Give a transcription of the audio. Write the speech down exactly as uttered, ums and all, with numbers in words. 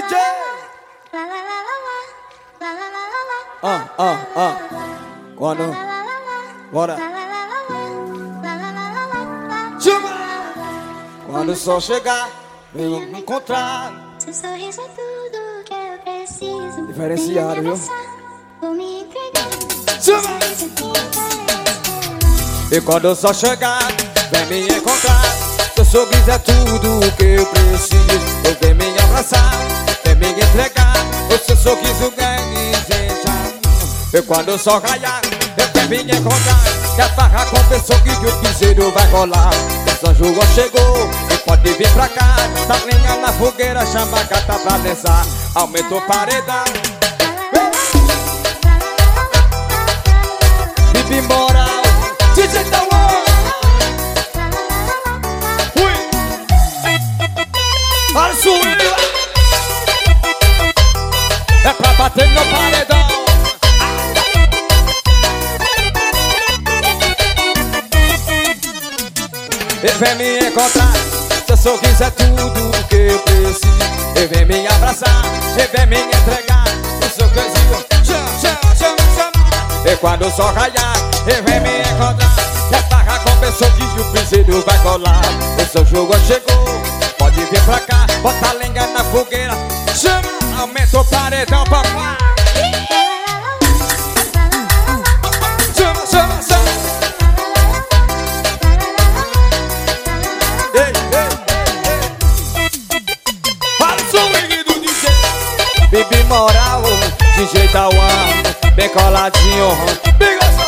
J. Ah, ah, ah. Quando? Bora. Chama! Quando o sol chegar, venho me encontrar. Seu sorriso é tudo que eu preciso. Diferenciado, viu? Vou me entregar. Chama! E quando o sol chegar, vem me encontrar. Seu sorriso é tudo que eu preciso. Eu vem me abraçar, vem me entregar. O seu sorriso ganha gente. E quando o sol raiar, eu vem me encontrar. Que a barra confessou que o piseiro vai rolar. O São João chegou e pode vir pra cá. Tá lenha na fogueira, chama a gata pra dançar. Aumentou o paredão. Bibi Moral, D J Tauan. Ui. Olha o swing. É pra bater no paredão. E vem me encontrar. Seu sorriso é tudo que eu preciso. E vem me abraçar, e vem me entregar. O seu coisinho, chama, chama, chama, chama. E quando o sol raiar, e vem me encontrar. E a barra começou que o piseiro vai colar. O seu jogo chegou, pode vir pra cá. Bota a lenha na fogueira, chama, aumenta o paredão, papai. Chama, chama, chama. Ei, ei, ei, ei. Fala o swing do D J. Bibi Moral, D J Tauan, bem coladinho, bem gostoso.